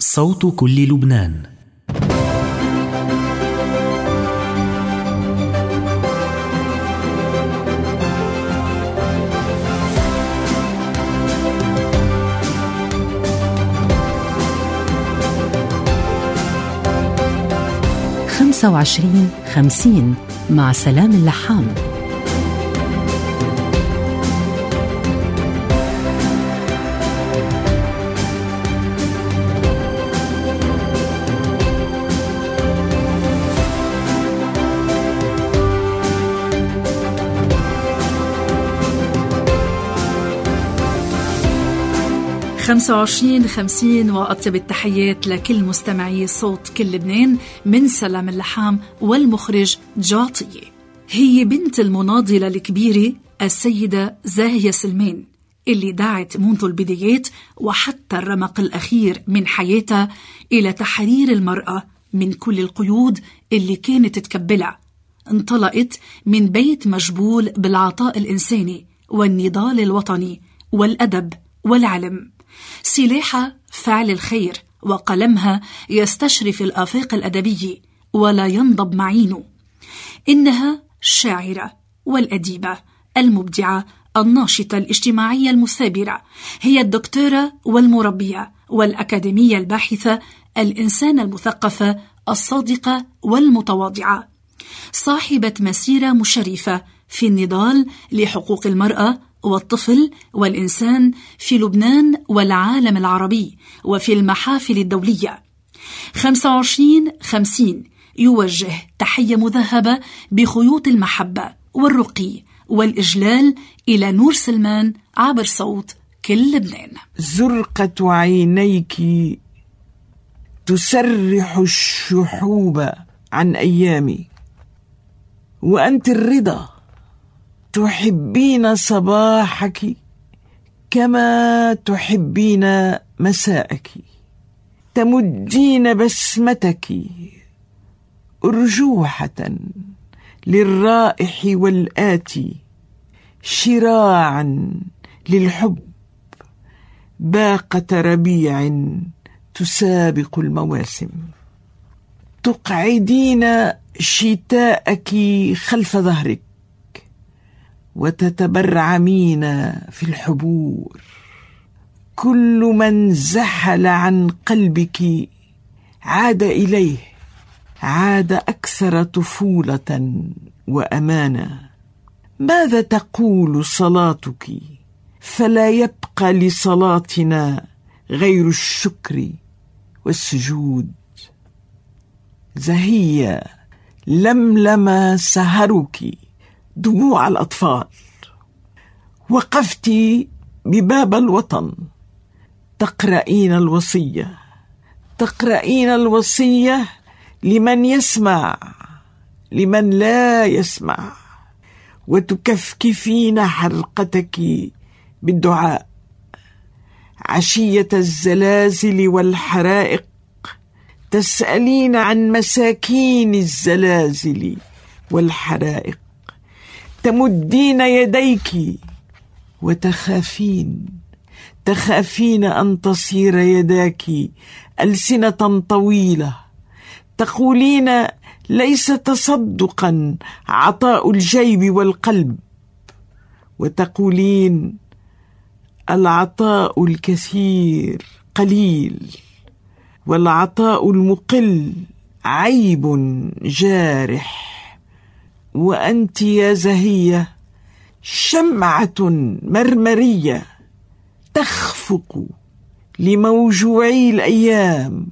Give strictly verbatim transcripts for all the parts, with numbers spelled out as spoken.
صوت كل لبنان. خمسة وعشرين خمسين مع سلام اللحام. خمسة وعشرين خمسين وأطيب التحيات لكل مستمعي صوت كل لبنان من سلام اللحام والمخرج جاطية. هي بنت المناضلة الكبيرة السيدة زاهية سلمان اللي دعت منذ البدايات وحتى الرمق الأخير من حياتها إلى تحرير المرأة من كل القيود اللي كانت تكبلها. انطلقت من بيت مجبول بالعطاء الإنساني والنضال الوطني والأدب والعلم، سلاحها فعل الخير وقلمها يستشرف الآفاق الأدبية ولا ينضب معينه. إنها الشاعرة والأديبة المبدعة الناشطة الاجتماعية المثابرة، هي الدكتورة والمربية والأكاديمية الباحثة، الإنسانة المثقفة الصادقة والمتواضعة، صاحبة مسيرة مشرفة في النضال لحقوق المرأة والطفل والإنسان في لبنان والعالم العربي وفي المحافل الدولية. خمسة وعشرين خمسين يوجه تحية مذهبة بخيوط المحبة والرقي والإجلال إلى نور سلمان عبر صوت كل لبنان. زرقة عينيك تسرح الشحوب عن أيامي، وأنت الرضا تحبين صباحك كما تحبين مساءك، تمدين بسمتك أرجوحة للرائح والآتي، شراعا للحب باقة ربيع تسابق المواسم، تقعدين شتاءك خلف ظهرك وتتبرعمين في الحبور. كل من زحل عن قلبك عاد إليه، عاد أكثر طفولة وأمانة. ماذا تقول صلاتك؟ فلا يبقى لصلاتنا غير الشكر والسجود. زهية لملم سهرك دموع الأطفال، وقفت بباب الوطن تقرأين الوصية، تقرأين الوصية لمن يسمع لمن لا يسمع، وتكفكفين حلقتك بالدعاء. عشية الزلازل والحرائق تسألين عن مساكين الزلازل والحرائق، تمدين يديك وتخافين تخافين أن تصير يداك ألسنة طويلة، تقولين ليس تصدقا عطاء الجيب والقلب، وتقولين العطاء الكثير قليل والعطاء المقل عيب جارح. وأنت يا زهية شمعة مرمرية تخفق لموجوعي الأيام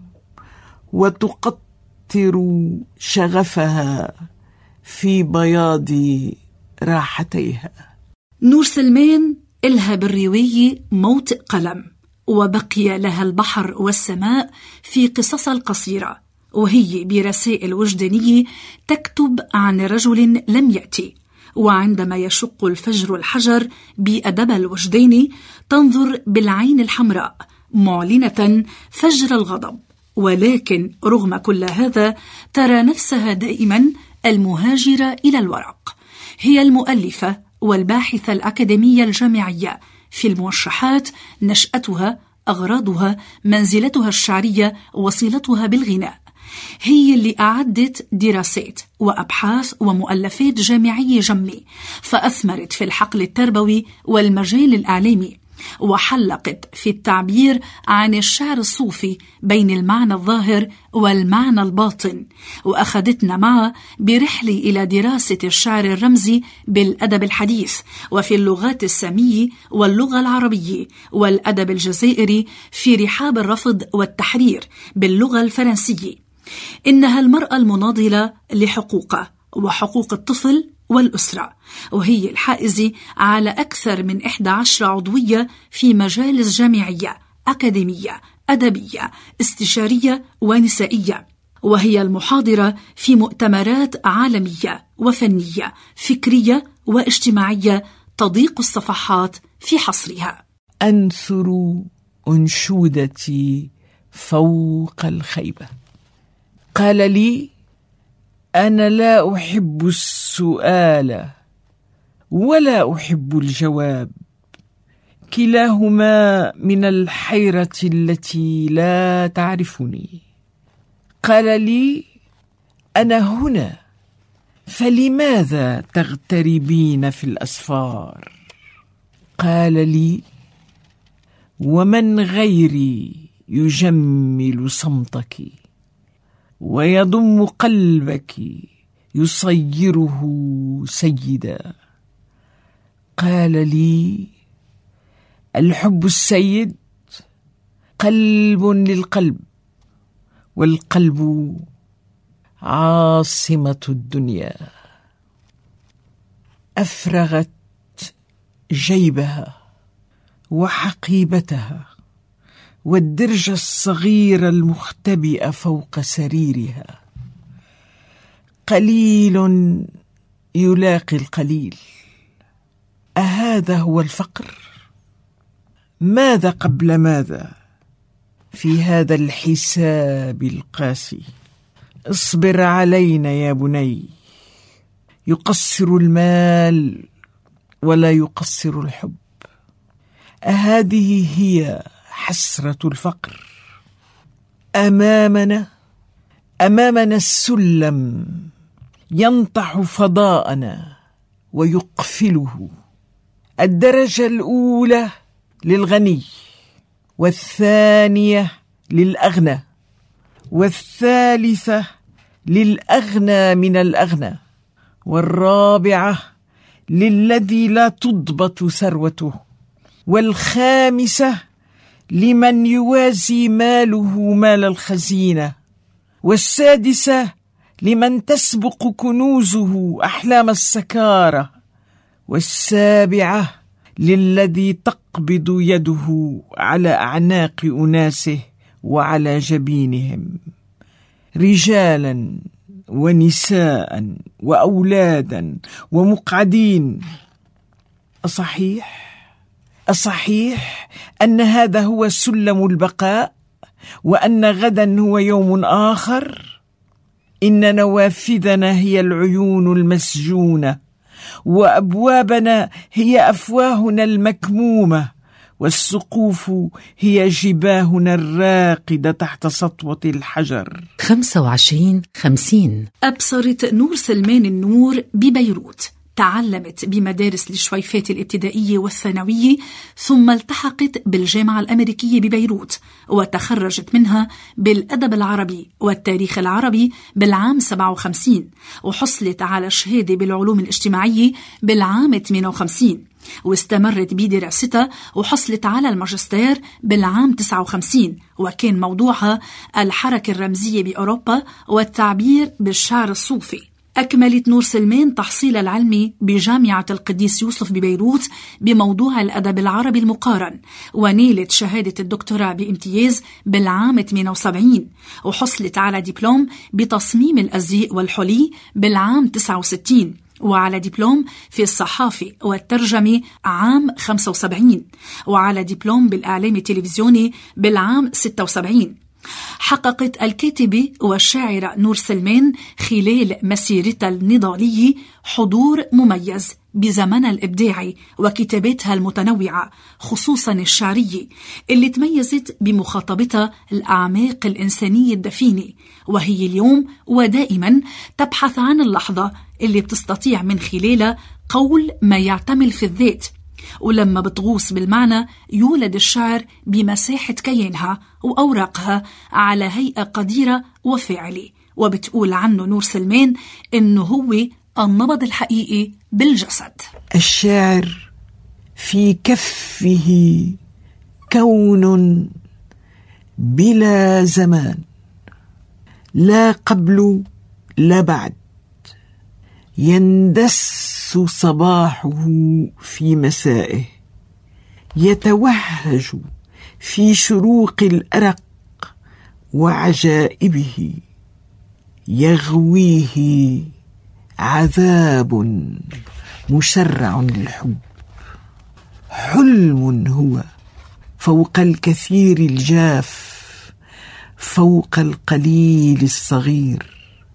وتقطر شغفها في بياض راحتيها. نور سلمان إلها بالرواية موطئ قلم، وبقي لها البحر والسماء في قصص القصيرة، وهي برسائل وجدانية تكتب عن رجل لم يأتي. وعندما يشق الفجر الحجر بأدب الوجداني تنظر بالعين الحمراء معلنة فجر الغضب، ولكن رغم كل هذا ترى نفسها دائما المهاجرة إلى الورق. هي المؤلفة والباحثة الأكاديمية الجامعية في الموشحات، نشأتها أغراضها، منزلتها الشعرية، وصلتها بالغناء. هي اللي أعدت دراسات وأبحاث ومؤلفات جامعية جمة، فأثمرت في الحقل التربوي والمجال الإعلامي، وحلقت في التعبير عن الشعر الصوفي بين المعنى الظاهر والمعنى الباطن، وأخذتنا معها برحلة إلى دراسة الشعر الرمزي بالأدب الحديث، وفي اللغات السامية واللغة العربية والأدب الجزائري في رحاب الرفض والتحرير باللغة الفرنسية. إنها المرأة المناضلة لحقوقه وحقوق الطفل والأسرة، وهي الحائزة على أكثر من إحدى عشرة عضوية في مجالس جامعية، أكاديمية، أدبية، استشارية ونسائية، وهي المحاضرة في مؤتمرات عالمية وفنية فكرية واجتماعية تضيق الصفحات في حصرها. أنثر أنشودتي فوق الخيبة. قال لي: أنا لا أحب السؤال ولا أحب الجواب، كلاهما من الحيرة التي لا تعرفني. قال لي: أنا هنا، فلماذا تغتربين في الأسفار؟ قال لي: ومن غيري يجمل صمتك ويضم قلبك يصيره سيدا. قال لي: الحب السيد قلب للقلب، والقلب عاصمة الدنيا. أفرغت جيبها وحقيبتها والدرج الصغير المختبئ فوق سريرها. قليل يلاقي القليل، أهذا هو الفقر؟ ماذا قبل ماذا في هذا الحساب القاسي؟ اصبر علينا يا بني، يقصر المال ولا يقصر الحب. أهذه هي حسرة الفقر؟ أمامنا أمامنا السلم ينطح فضاءنا ويقفله. الدرجة الأولى للغني، والثانية للأغنى، والثالثة للأغنى من الأغنى، والرابعة للذي لا تضبط ثروته، والخامسة لمن يوازي ماله مال الخزينة، والسادسة لمن تسبق كنوزه أحلام السكارة، والسابعة للذي تقبض يده على أعناق أناسه وعلى جبينهم، رجالا ونساء وأولادا ومقعدين. أصحيح؟ أصحيح أن هذا هو سلم البقاء، وأن غدا هو يوم آخر؟ إن نوافذنا هي العيون المسجونة، وأبوابنا هي أفواهنا المكمومة، والسقوف هي جباهنا الراقدة تحت سطوة الحجر. خمسة وعشرين خمسين. أبصرت نور سلمان النور ببيروت، تعلمت بمدارس الشويفات الابتدائية والثانوية، ثم التحقت بالجامعة الأمريكية ببيروت، وتخرجت منها بالأدب العربي والتاريخ العربي بالعام سبعة وخمسين، وحصلت على شهادة بالعلوم الاجتماعية بالعام ثمانية وخمسين، واستمرت بدراستها وحصلت على الماجستير بالعام تسعة وخمسين، وكان موضوعها الحركة الرمزية بأوروبا والتعبير بالشعر الصوفي. أكملت نور سلمان تحصيل العلمي بجامعة القديس يوسف ببيروت بموضوع الأدب العربي المقارن، ونيلت شهادة الدكتوراه بامتياز بالعام ثمانية وسبعين، وحصلت على دبلوم بتصميم الأزياء والحلي بالعام تسعة وستين، وعلى دبلوم في الصحافة والترجمة عام خمسة وسبعين، وعلى دبلوم بالإعلام التلفزيوني بالعام ستة وسبعين. حققت الكاتبة والشاعرة نور سلمان خلال مسيرتها النضالية حضور مميز بزمنها الإبداعي وكتاباتها المتنوعة خصوصا الشعرية اللي تميزت بمخاطبتها الأعماق الإنسانية الدفينة، وهي اليوم ودائما تبحث عن اللحظة اللي بتستطيع من خلالها قول ما يعتمل في الذات، ولما بتغوص بالمعنى يولد الشعر بمساحة كيانها وأوراقها على هيئة قديرة وفاعلة. وبتقول عنه نور سلمان إنه هو النبض الحقيقي بالجسد. الشاعر في كفه كون بلا زمان، لا قبل لا بعد، يندس صباحه في مسائه، يتوهج في شروق الأرق وعجائبه، يغويه عذاب مشرع للحب، حلم هو فوق الكثير الجاف، فوق القليل الصغير.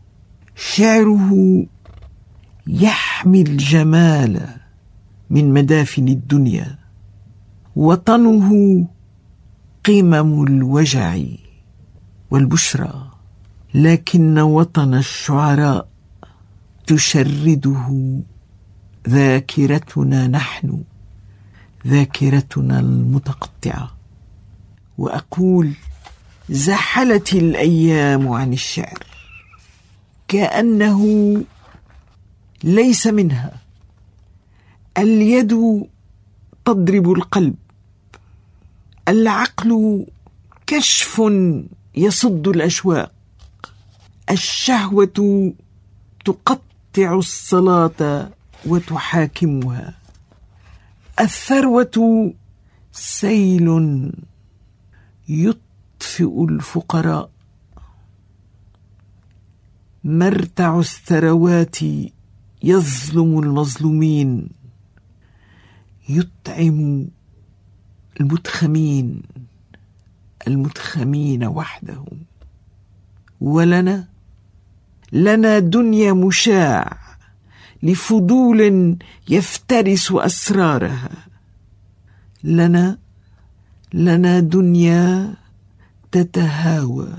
شعره يحمي الجمال من مدافن الدنيا، وطنه قمم الوجع والبشرى، لكن وطن الشعراء تشرده ذاكرتنا نحن، ذاكرتنا المتقطعة. وأقول زحلت الأيام عن الشعر كأنه ليس منها. اليد تضرب القلب، العقل كشف يصد الأشواق، الشهوة تقطع الصلاة وتحاكمها، الثروة سيل يطفئ الفقراء، مرتع الثروات يظلم المظلومين، يطعم المتخمين المتخمين وحدهم. ولنا لنا دنيا مشاع لفضول يفترس أسرارها، لنا لنا دنيا تتهاوى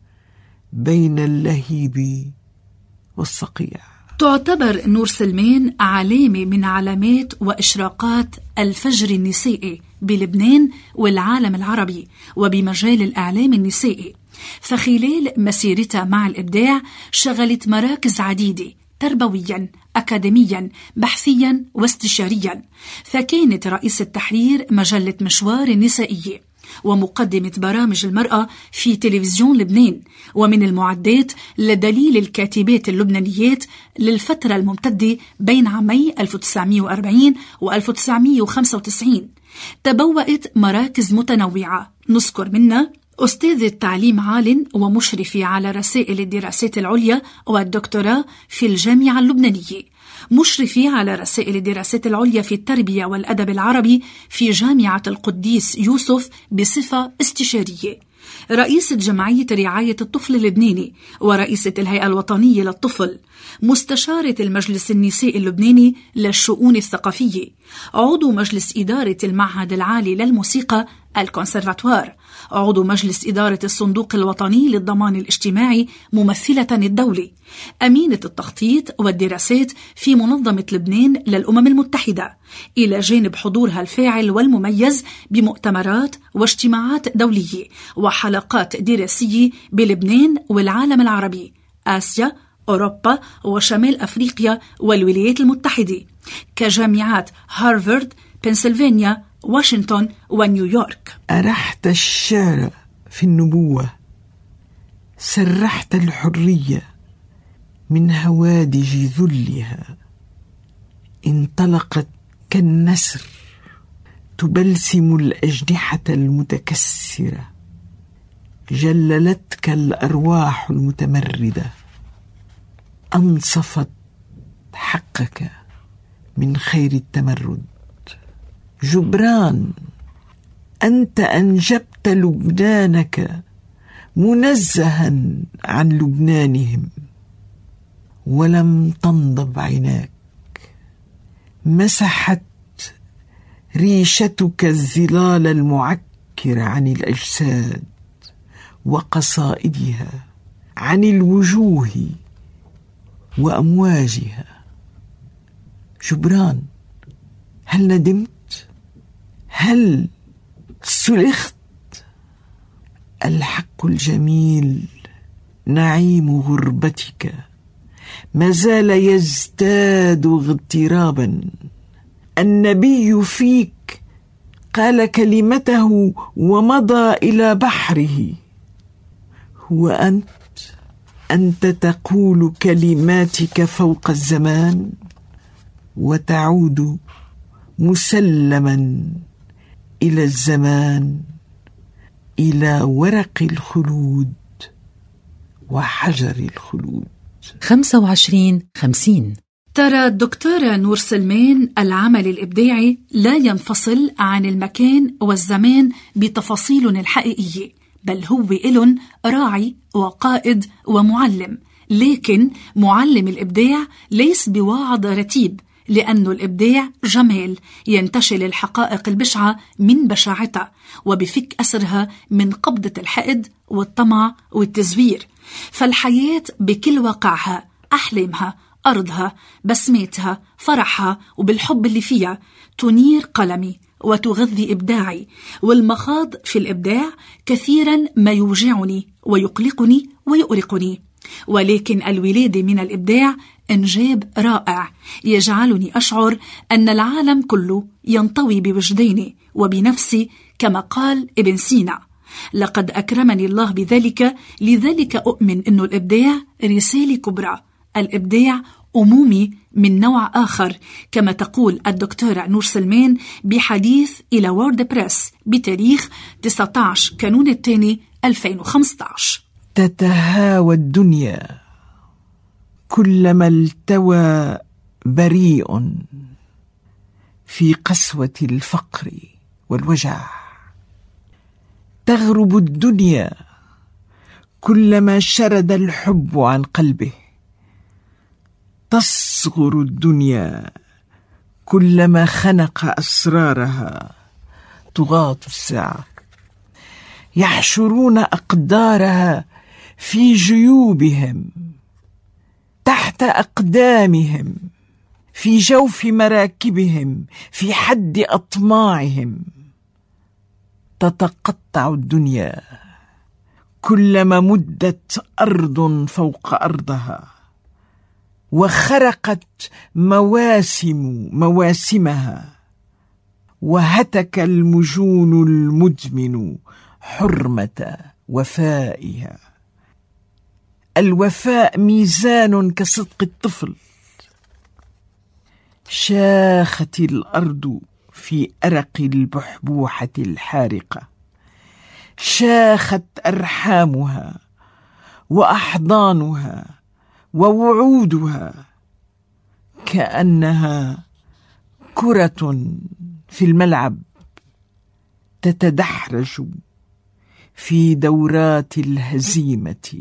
بين اللهيب والصقيع. تعتبر نور سلمان علامة من علامات وإشراقات الفجر النسائي بلبنان والعالم العربي وبمجال الإعلام النسائي، فخلال مسيرتها مع الإبداع شغلت مراكز عديدة تربويا، أكاديميا، بحثيا واستشاريا، فكانت رئيسة تحرير مجلة مشوار النسائية ومقدمة برامج المرأة في تلفزيون لبنان، ومن المعدات لدليل الكاتبات اللبنانيات للفترة الممتدة بين عامي ألف وتسعمائة وأربعين و ألف وتسعمائة وخمسة وتسعين. تبوأت مراكز متنوعة، نذكر منها أستاذة تعليم عال ومشرفة على رسائل الدراسات العليا والدكتوراه في الجامعة اللبنانية، مشرفة على رسائل الدراسات العليا في التربية والأدب العربي في جامعة القديس يوسف بصفة استشارية، رئيسة جمعية رعاية الطفل اللبناني ورئيسة الهيئة الوطنية للطفل، مستشارة المجلس النسائي اللبناني للشؤون الثقافية، عضو مجلس إدارة المعهد العالي للموسيقى الكونسرفاتوار، عضو مجلس إدارة الصندوق الوطني للضمان الاجتماعي ممثلة الدولة، أمينة التخطيط والدراسات في منظمة لبنان للأمم المتحدة، إلى جانب حضورها الفاعل والمميز بمؤتمرات واجتماعات دولية وحلقات دراسية بلبنان والعالم العربي، آسيا، أوروبا وشمال أفريقيا والولايات المتحدة، كجامعات هارفارد، بنسلفانيا، واشنطن ونيويورك. أرحت الشعر في النبوة، سرحت الحرية من هوادج ذلها، انطلقت كالنسر تبلسم الأجنحة المتكسرة، جللتك الأرواح المتمردة، أنصفت حقك من خير التمرد. جبران، أنت أنجبت لبنانك منزها عن لبنانهم، ولم تنضب عيناك، مسحت ريشتك الظلال المعكر عن الأجساد وقصائدها، عن الوجوه وأمواجها. جبران، هل ندمت؟ هل سلخت؟ الحق الجميل نعيم غربتك ما زال يزداد اغترابا. النبي فيك قال كلمته ومضى إلى بحره. هو أنت أنت تقول كلماتك فوق الزمان وتعود مسلما إلى الزمان، إلى ورق الخلود وحجر الخلود. خمسة وعشرين خمسين. ترى الدكتورة نور سلمان العمل الإبداعي لا ينفصل عن المكان والزمان بتفاصيله الحقيقية، بل هو إلن راعي وقائد ومعلم. لكن معلم الإبداع ليس بواعظ رتيب، لأنه الإبداع جمال ينتشل الحقائق البشعة من بشاعتها وبفك أسرها من قبضة الحقد والطمع والتزوير. فالحياة بكل واقعها، أحلامها، أرضها، بسماتها، فرحها وبالحب اللي فيها تنير قلمي وتغذي إبداعي. والمخاض في الإبداع كثيرا ما يوجعني ويقلقني ويؤرقني، ولكن الولادة من الإبداع إنجاب رائع يجعلني أشعر أن العالم كله ينطوي بوجداني وبنفسي، كما قال ابن سينا: لقد أكرمني الله بذلك، لذلك أؤمن أن الإبداع رسالة كبرى. الإبداع أمومي من نوع آخر، كما تقول الدكتورة نور سلمان بحديث إلى وورد بريس بتاريخ تسعة عشر كانون الثاني ألفين وخمسة عشر. تتهاوى الدنيا كلما التوى بريء في قسوة الفقر والوجع. تغرب الدنيا كلما شرد الحب عن قلبه. تصغر الدنيا كلما خنق أسرارها طغاة الساعة. يحشرون أقدارها في جيوبهم، تحت أقدامهم، في جوف مراكبهم، في حد أطماعهم. تتقطع الدنيا كلما مدت أرض فوق أرضها، وخرقت مواسم مواسمها، وهتك المجون المدمن حرمة وفائها. الوفاء ميزان كصدق الطفل. شاخت الأرض في أرق البحبوحة الحارقة، شاخت أرحامها وأحضانها ووعودها، كأنها كرة في الملعب تتدحرج في دورات الهزيمة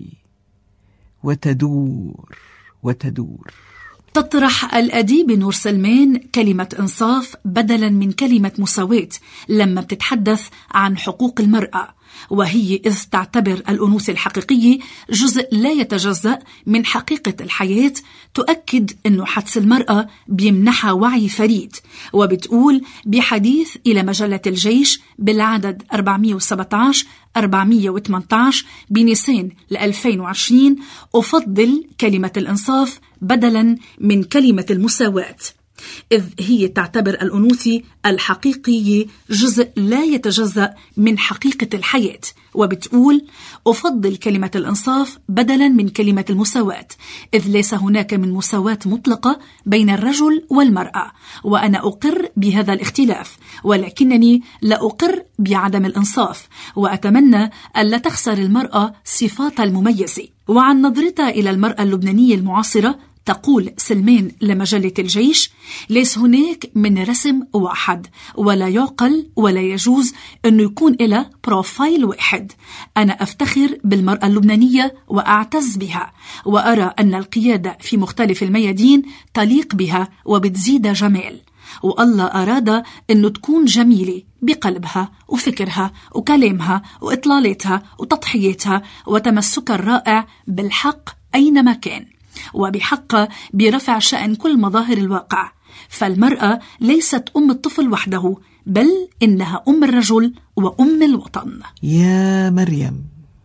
وتدور وتدور. تطرح الأديب نور سلمان كلمة إنصاف بدلاً من كلمة مساواة لما بتتحدث عن حقوق المرأة، وهي إذ تعتبر الأنوثة الحقيقية جزء لا يتجزأ من حقيقة الحياة. تؤكد أنه حدث المرأة بيمنحها وعي فريد، وبتقول بحديث إلى مجلة الجيش بالعدد أربعمئة وسبعة عشر أربعمئة وثمانية عشر بنيسان ألفين وعشرين: أفضل كلمة الإنصاف بدلاً من كلمة المساواة، إذ هي تعتبر الأنوثة الحقيقية جزء لا يتجزأ من حقيقة الحياة. وبتقول: أفضل كلمة الإنصاف بدلاً من كلمة المساواة، إذ ليس هناك من مساواة مطلقة بين الرجل والمرأة، وأنا أقر بهذا الاختلاف، ولكنني لا أقر بعدم الإنصاف، وأتمنى ألا تخسر المرأة صفاتها المميزة. وعن نظرتها إلى المرأة اللبنانية المعاصرة تقول سلمان لمجلة الجيش: ليس هناك من رسم واحد، ولا يعقل ولا يجوز أنه يكون إلى بروفايل واحد. أنا أفتخر بالمرأة اللبنانية وأعتز بها، وأرى أن القيادة في مختلف الميادين تليق بها وبتزيد جمال. والله أراد أنه تكون جميلة بقلبها وفكرها وكلامها وإطلالاتها وتضحياتها وتمسكها الرائع بالحق أينما كان، وبحقها برفع شأن كل مظاهر الواقع. فالمرأة ليست أم الطفل وحده، بل إنها أم الرجل وأم الوطن. يا مريم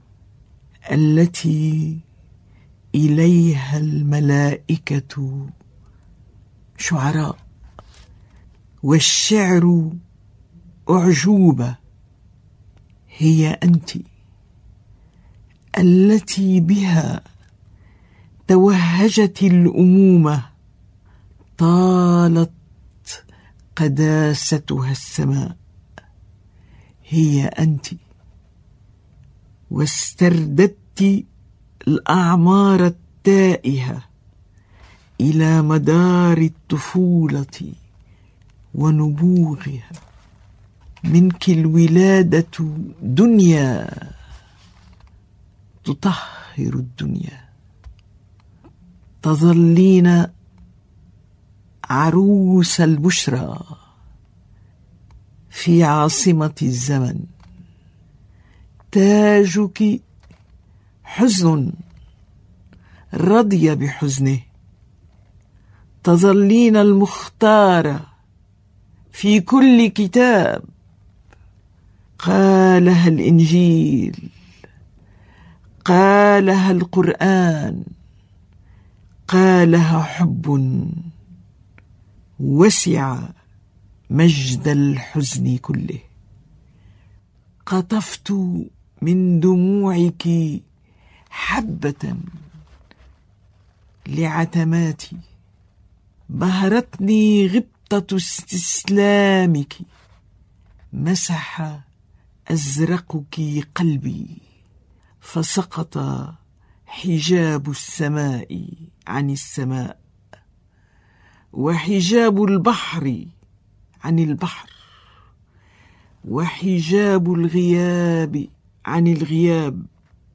التي إليها الملائكة شعراء والشعر أعجوبة، هي أنت التي بها توهجت الأمومة، طالت قداستها السماء. هي أنت واسترددت الأعمار التائهة إلى مدار الطفولة ونبوغها. منك الولادة دنيا تطهر الدنيا، تظلين عروس البشرى في عاصمة الزمن. تاجك حزن رضي بحزنه، تظلين المختارة في كل كتاب قالها الإنجيل، قالها القرآن، قالها حب وسع مجد الحزن كله. قطفت من دموعك حبة لعتماتي، بهرتني غبطة استسلامك، مسح أزرقك قلبي، فسقط حجاب السماء عن السماء، وحجاب البحر عن البحر، وحجاب الغياب عن الغياب،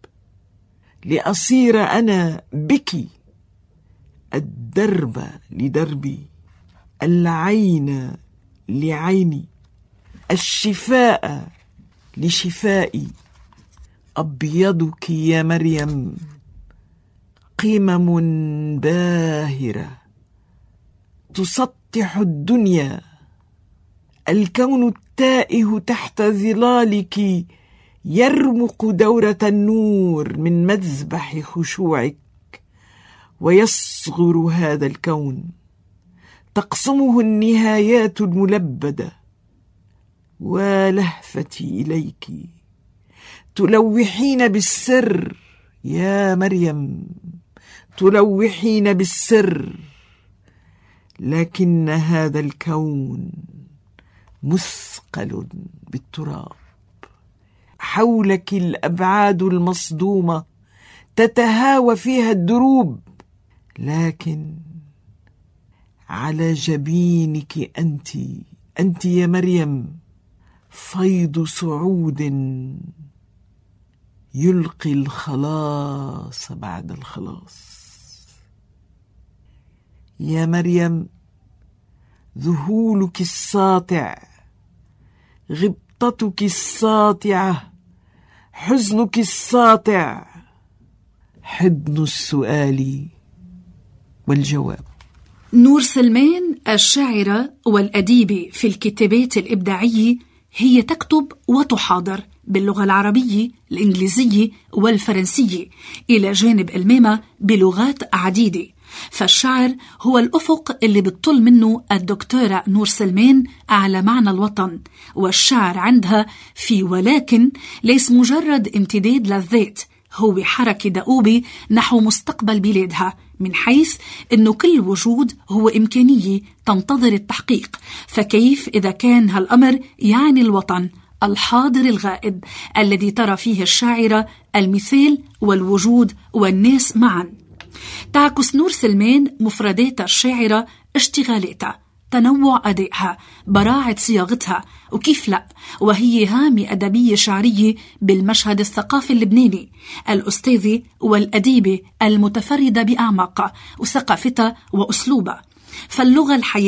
لأصير أنا بك الدرب لدربي، العين لعيني، الشفاء لشفائي. أبيضك يا مريم قمم باهرة تسطح الدنيا، الكون التائه تحت ظلالك يرمق دورة النور من مذبح خشوعك، ويصغر هذا الكون، تقسمه النهايات الملبدة. ولهفتي إليك تلوحين بالسر يا مريم، تلوحين بالسر، لكن هذا الكون مثقل بالتراب. حولك الأبعاد المصدومة تتهاوى فيها الدروب، لكن على جبينك أنت أنت يا مريم فيض صعود يلقي الخلاص بعد الخلاص. يا مريم ذهولك الساطع، غبطتك الساطعة، حزنك الساطع، حضن السؤال والجواب. نور سلمان الشاعرة والأديبة في الكتابات الإبداعية، هي تكتب وتحاضر باللغة العربية، الإنجليزية والفرنسية، إلى جانب المامة بلغات عديدة. فالشعر هو الأفق اللي بتطل منه الدكتورة نور سلمان على معنى الوطن، والشعر عندها في ولكن ليس مجرد امتداد للذات، هو حركة دؤوبة نحو مستقبل بلادها، من حيث أنه كل وجود هو إمكانية تنتظر التحقيق. فكيف إذا كان هالأمر يعني الوطن الحاضر الغائب الذي ترى فيه الشاعرة المثال والوجود والناس معا. تعكس نور سلمان مفردات الشاعرة اشتغالاتها، تنوع أدائها، براعة صياغتها، وكيف لا وهي هامة أدبية شعرية بالمشهد الثقافي اللبناني، الأستاذة والأديبة المتفردة بأعماقها وثقافتها وأسلوبها. فاللغة الحياة،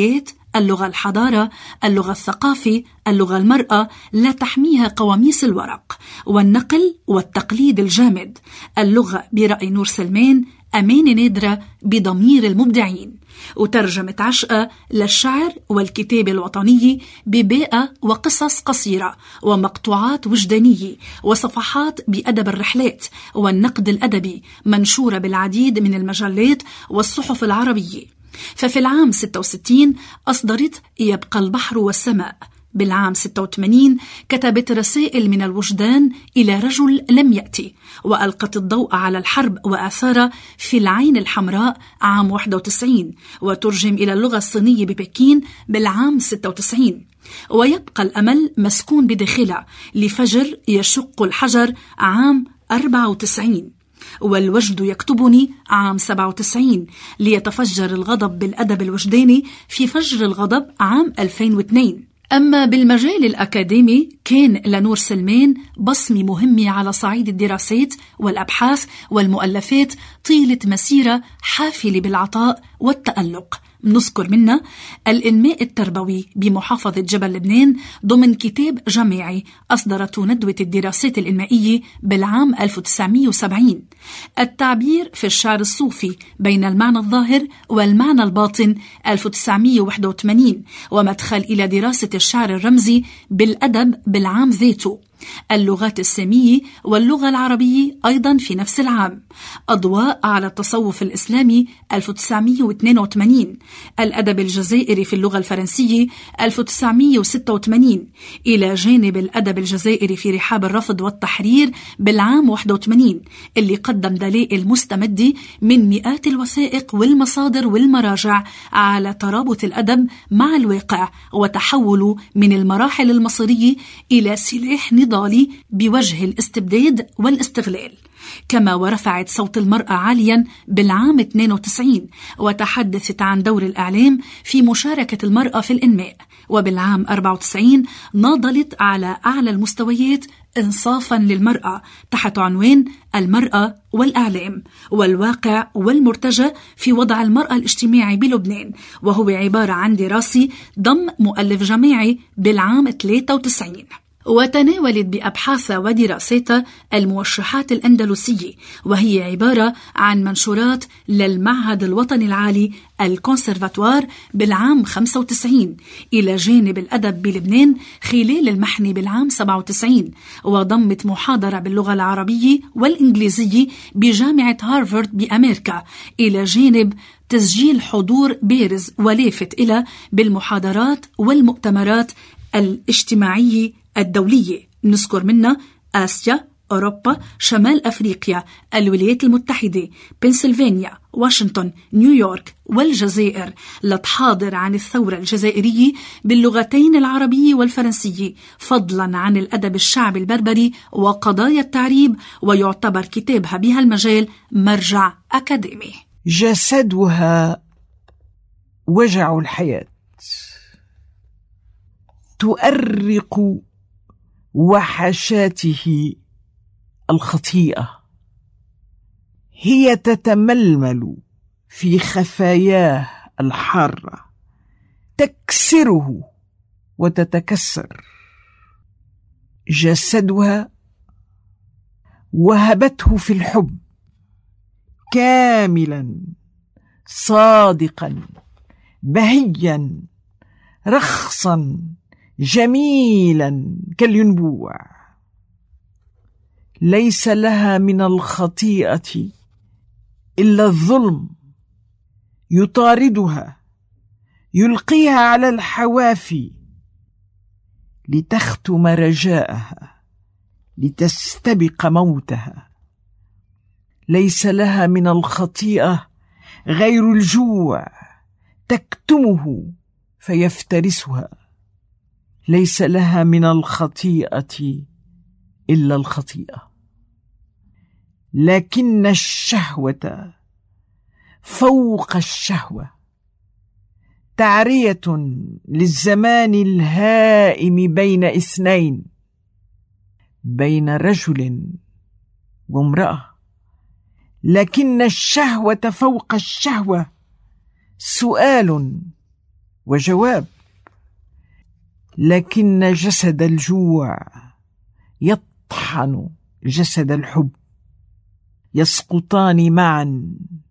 اللغة الحضارة، اللغة الثقافي، اللغة المرأة لا تحميها قواميس الورق، والنقل والتقليد الجامد. اللغة برأي نور سلمان أمانة نادرة بضمير المبدعين، وترجمة عشقة للشعر والكتابة الوطنية ببيئة وقصص قصيرة ومقطوعات وجدانية وصفحات بأدب الرحلات والنقد الأدبي منشورة بالعديد من المجلات والصحف العربية. ففي العام ستة وستين أصدرت يبقى البحر والسماء. بالعام ستة وثمانين كتبت رسائل من الوجدان إلى رجل لم يأتي، وألقت الضوء على الحرب وآثارها في العين الحمراء عام واحد وتسعين، وترجم إلى اللغة الصينية ببكين بالعام ستة وتسعين. ويبقى الأمل مسكون بداخلها لفجر يشق الحجر عام أربعة وتسعين، والوجد يكتبني عام سبعة وتسعين، ليتفجر الغضب بالأدب الوجداني في فجر الغضب عام ألفين واثنين. أما بالمجال الأكاديمي كان لنور سلمان بصمة مهمة على صعيد الدراسات والأبحاث والمؤلفات طيلة مسيرة حافلة بالعطاء والتألق. نذكر منها الإنماء التربوي بمحافظة جبل لبنان ضمن كتاب جامعي أصدرته ندوة الدراسات الإنمائية بالعام ألف وتسعمائة وسبعين، التعبير في الشعر الصوفي بين المعنى الظاهر والمعنى الباطن ألف وتسعمائة وواحد وثمانين، ومدخل إلى دراسة الشعر الرمزي بالأدب بالعام ذاته، اللغات السامية واللغة العربية أيضا في نفس العام، أضواء على التصوف الإسلامي ألف وتسعمائة واثنين وثمانين، الأدب الجزائري في اللغة الفرنسية ألف وتسعمائة وستة وثمانين، إلى جانب الأدب الجزائري في رحاب الرفض والتحرير بالعام واحد وثمانين، اللي قدم دلائل مستمدة من مئات الوثائق والمصادر والمراجع على ترابط الأدب مع الواقع وتحوله من المراحل المصيرية إلى سلاح نضالي بوجه الاستبداد والاستغلال. كما ورفعت صوت المرأة عاليا بالعام اثنين وتسعين، وتحدثت عن دور الإعلام في مشاركة المرأة في الإنماء. وبالعام أربعة وتسعين ناضلت على أعلى المستويات إنصافا للمرأة تحت عنوان المرأة والإعلام والواقع والمرتجى في وضع المرأة الاجتماعي بلبنان، وهو عبارة عن دراسة ضم مؤلف جامعي بالعام ثلاثة وتسعين. وتناولت بأبحاثها ودراساتها الموشحات الأندلسية، وهي عبارة عن منشورات للمعهد الوطني العالي الكونسرفاتوار بالعام خمسة وتسعين، إلى جانب الأدب بلبنان خلال المحنة بالعام سبعة وتسعين. وضمت محاضرة باللغة العربية والإنجليزية بجامعة هارفارد بأمريكا، إلى جانب تسجيل حضور بارز ولافت إلى بالمحاضرات والمؤتمرات الاجتماعية الدولية. نذكر منها آسيا، أوروبا، شمال أفريقيا، الولايات المتحدة، بنسلفانيا، واشنطن، نيويورك والجزائر، لتحاضر عن الثورة الجزائرية باللغتين العربية والفرنسية، فضلا عن الأدب الشعبي البربري وقضايا التعريب، ويعتبر كتابها بها المجال مرجع أكاديمي. جسدها وجع الحياة، تؤرق وحشاته الخطيئة، هي تتململ في خفاياه الحارة، تكسره وتتكسر. جسدها وهبته في الحب كاملا صادقا بهيا رخصا جميلا كالينبوع. ليس لها من الخطيئة إلا الظلم، يطاردها يلقيها على الحوافي لتختم رجاءها لتستبق موتها. ليس لها من الخطيئة غير الجوع، تكتمه فيفترسها. ليس لها من الخطيئة إلا الخطيئة، لكن الشهوة فوق الشهوة تعرية للزمان الهائم بين اثنين، بين رجل وامرأة. لكن الشهوة فوق الشهوة سؤال وجواب: لكن جسد الجوع يطحن جسد الحب، يسقطان معا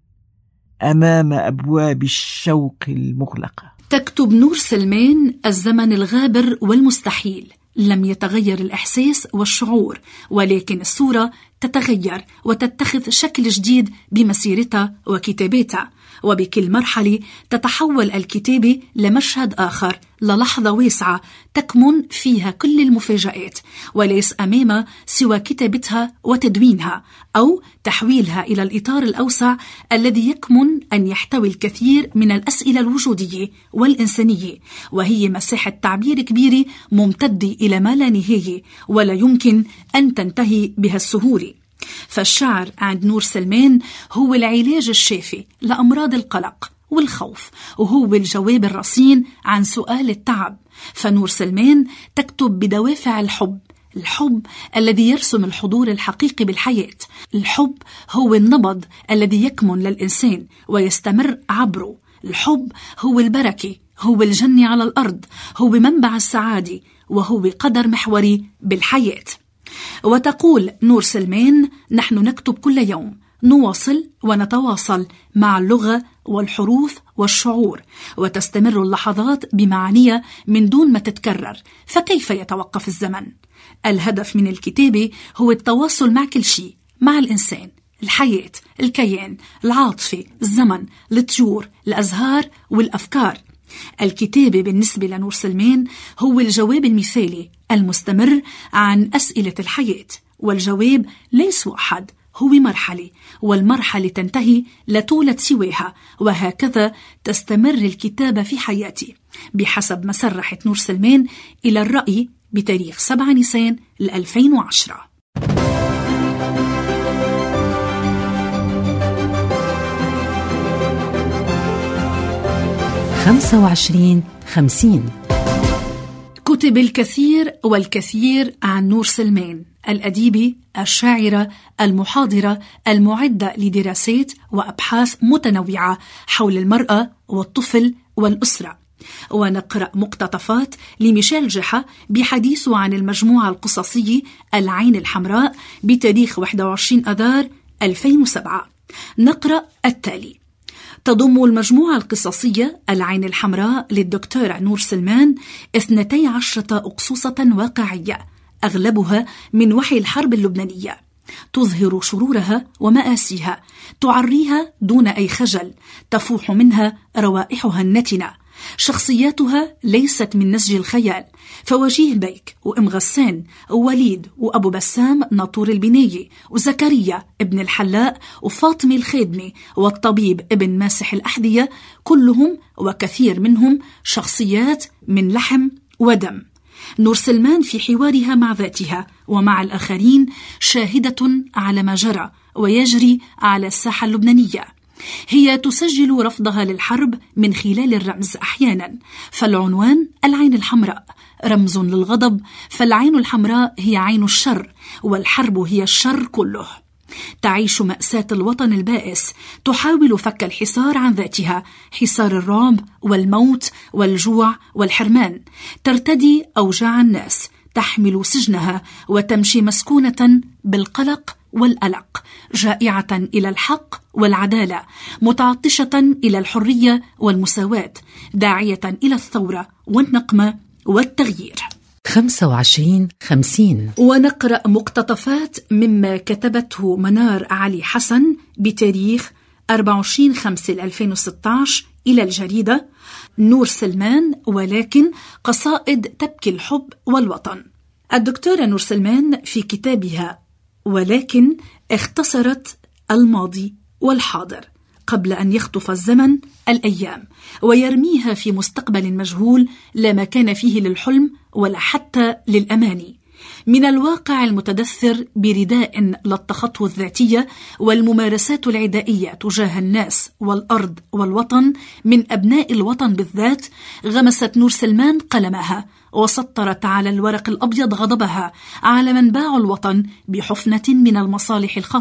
أمام أبواب الشوق المغلقة. تكتب نور سلمان: الزمن الغابر والمستحيل، لم يتغير الإحساس والشعور، ولكن الصورة تتغير وتتخذ شكل جديد بمسيرتها وكتاباتها، وبكل مرحلة تتحول الكتابة لمشهد آخر، للحظة واسعة تكمن فيها كل المفاجآت، وليس أمامها سوى كتابتها وتدوينها أو تحويلها إلى الإطار الأوسع الذي يكمن أن يحتوي الكثير من الأسئلة الوجودية والإنسانية، وهي مساحة تعبير كبيرة ممتدة إلى ما لا نهاية ولا يمكن أن تنتهي بها السهولة. فالشعر عند نور سلمان هو العلاج الشافي لأمراض القلق والخوف، وهو الجواب الرصين عن سؤال التعب. فنور سلمان تكتب بدوافع الحب، الحب الذي يرسم الحضور الحقيقي بالحياة. الحب هو النبض الذي يكمن للإنسان ويستمر عبره. الحب هو البركة، هو الجنة على الأرض، هو منبع السعادة، وهو قدر محوري بالحياة. وتقول نور سلمان: نحن نكتب كل يوم، نواصل ونتواصل مع اللغة والحروف والشعور، وتستمر اللحظات بمعانيها من دون ما تتكرر، فكيف يتوقف الزمن؟ الهدف من الكتابة هو التواصل مع كل شيء، مع الإنسان، الحياة، الكيان، العاطفة، الزمن، الطيور، الأزهار والأفكار. الكتابة بالنسبة لنور سلمان هو الجواب المثالي المستمر عن أسئلة الحياة، والجواب ليس واحد، هو مرحلة، والمرحلة تنتهي لا تولد سواها، وهكذا تستمر الكتابة في حياتي بحسب ما سرحت نور سلمان إلى الرأي بتاريخ سبعة نيسان ألفين وعشرة. خمسة وعشرين خمسين. كتب الكثير والكثير عن نور سلمان، الأديبة، الشاعرة، المحاضرة، المعدة لدراسات وأبحاث متنوعة حول المرأة والطفل والأسرة. ونقرأ مقتطفات لميشيل جحا بحديثه عن المجموعة القصصية العين الحمراء بتاريخ واحد وعشرين أذار ألفين وسبعة. نقرأ التالي: تضم المجموعة القصصية العين الحمراء للدكتورة نور سلمان اثنتي عشرة أقصوصة واقعية، أغلبها من وحي الحرب اللبنانية، تظهر شرورها ومآسيها، تعريها دون أي خجل، تفوح منها روائحها النتنة. شخصياتها ليست من نسج الخيال، فوجيه بيك وأم غسان ووليد وأبو بسام ناطور البناية وزكريا ابن الحلاق وفاطمة الخادمة والطبيب ابن ماسح الأحذية، كلهم وكثير منهم شخصيات من لحم ودم. نور سلمان في حوارها مع ذاتها ومع الآخرين شاهدة على ما جرى ويجري على الساحة اللبنانية. هي تسجل رفضها للحرب من خلال الرمز أحيانا، فالعنوان العين الحمراء رمز للغضب، فالعين الحمراء هي عين الشر، والحرب هي الشر كله. تعيش مأساة الوطن البائس، تحاول فك الحصار عن ذاتها، حصار الرعب والموت والجوع والحرمان، ترتدي أوجاع الناس، تحمل سجنها وتمشي مسكونة بالقلق والألق، جائعة إلى الحق والعدالة، متعطشة إلى الحرية والمساواة، داعية إلى الثورة والنقمة والتغيير. خمسة وعشرين خمسين. ونقرأ مقتطفات مما كتبته منار علي حسن بتاريخ أربعة وعشرين خمسة ألفين وستة عشر إلى الجريدة نور سلمان، ولكن قصائد تبكي الحب والوطن. الدكتورة نور سلمان في كتابها ولكن اختصرت الماضي والحاضر قبل أن يخطف الزمن الأيام ويرميها في مستقبل مجهول لا مكان فيه للحلم ولا حتى للأماني. من الواقع المتدثر برداء للتخطو الذاتية والممارسات العدائية تجاه الناس والأرض والوطن من أبناء الوطن بالذات، غمست نور سلمان قلمها وسطرت على الورق الأبيض غضبها على من باعوا الوطن بحفنة من المصالح الخاصة،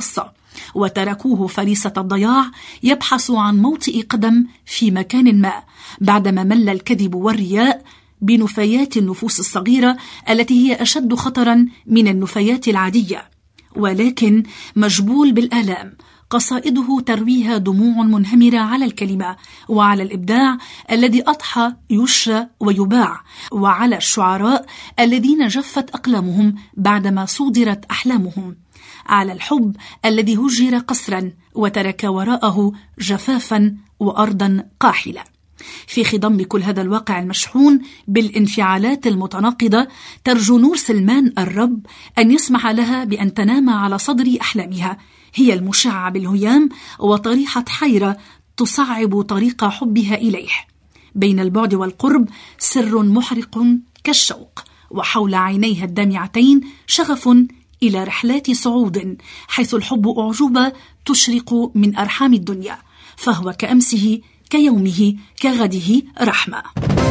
وتركوه فريسة الضياع يبحث عن موطئ قدم في مكان ما، بعدما مل الكذب والرياء بنفايات النفوس الصغيرة التي هي أشد خطرا من النفايات العادية. ولكن مجبول بالآلام، قصائده ترويها دموع منهمرة على الكلمة وعلى الإبداع الذي أضحى يشرى ويباع، وعلى الشعراء الذين جفت أقلامهم بعدما صودرت أحلامهم، على الحب الذي هجر قسرا وترك وراءه جفافا وأرضا قاحلة. في خضم كل هذا الواقع المشحون بالانفعالات المتناقضة، ترجو نور سلمان الرب أن يسمح لها بأن تنام على صدر أحلامها، هي المشعة بالهيام وطريحة حيرة تصعب طريق حبها إليه. بين البعد والقرب سر محرق كالشوق، وحول عينيها الدامعتين شغف إلى رحلات صعود، حيث الحب أعجوبة تشرق من أرحام الدنيا، فهو كأمسه كيومه كغده رحمة.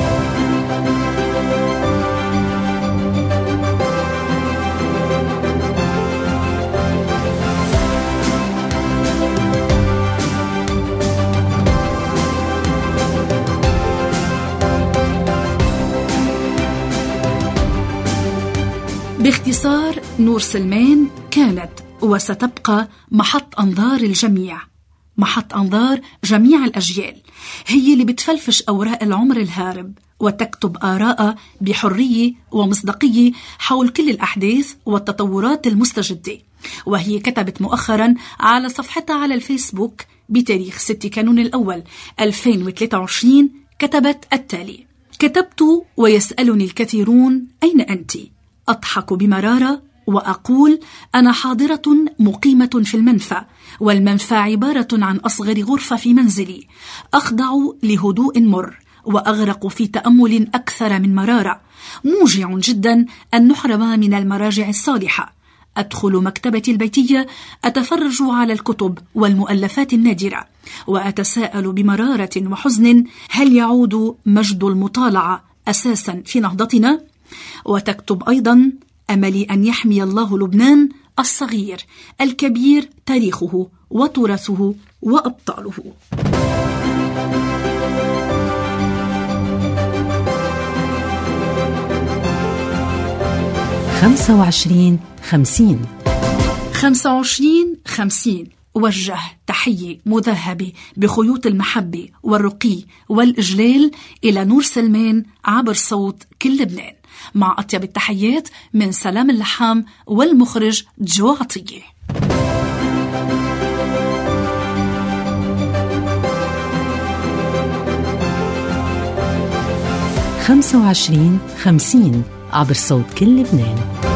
باختصار، نور سلمان كانت وستبقى محط أنظار الجميع، محط أنظار جميع الأجيال. هي اللي بتفلفش أوراق العمر الهارب وتكتب آراء بحرية ومصداقية حول كل الأحداث والتطورات المستجدة. وهي كتبت مؤخرا على صفحتها على الفيسبوك بتاريخ ستة كانون الأول ألفين وثلاثة وعشرين، كتبت التالي: كتبت ويسألني الكثيرون أين أنت؟ أضحك بمرارة وأقول أنا حاضرة مقيمة في المنفى، والمنفى عبارة عن أصغر غرفة في منزلي. أخضع لهدوء مر وأغرق في تأمل أكثر من مرارة. موجع جدا أن نحرم من المراجع الصالحة. أدخل مكتبتي البيتية، أتفرج على الكتب والمؤلفات النادرة، وأتساءل بمرارة وحزن: هل يعود مجد المطالعة أساسا في نهضتنا؟ وتكتب أيضا: أملي أن يحمي الله لبنان الصغير الكبير، تاريخه وتراثه وأبطاله. خمسة وعشرين خمسين خمسة وعشرين خمسين وجه تحية مذهبة بخيوط المحبة والرقي والإجلال إلى نور سلمان عبر صوت كل لبنان، مع أطيب التحيات من سلام اللحام والمخرج جو عطية. خمسة وعشرين خمسين عبر صوت كل لبنان.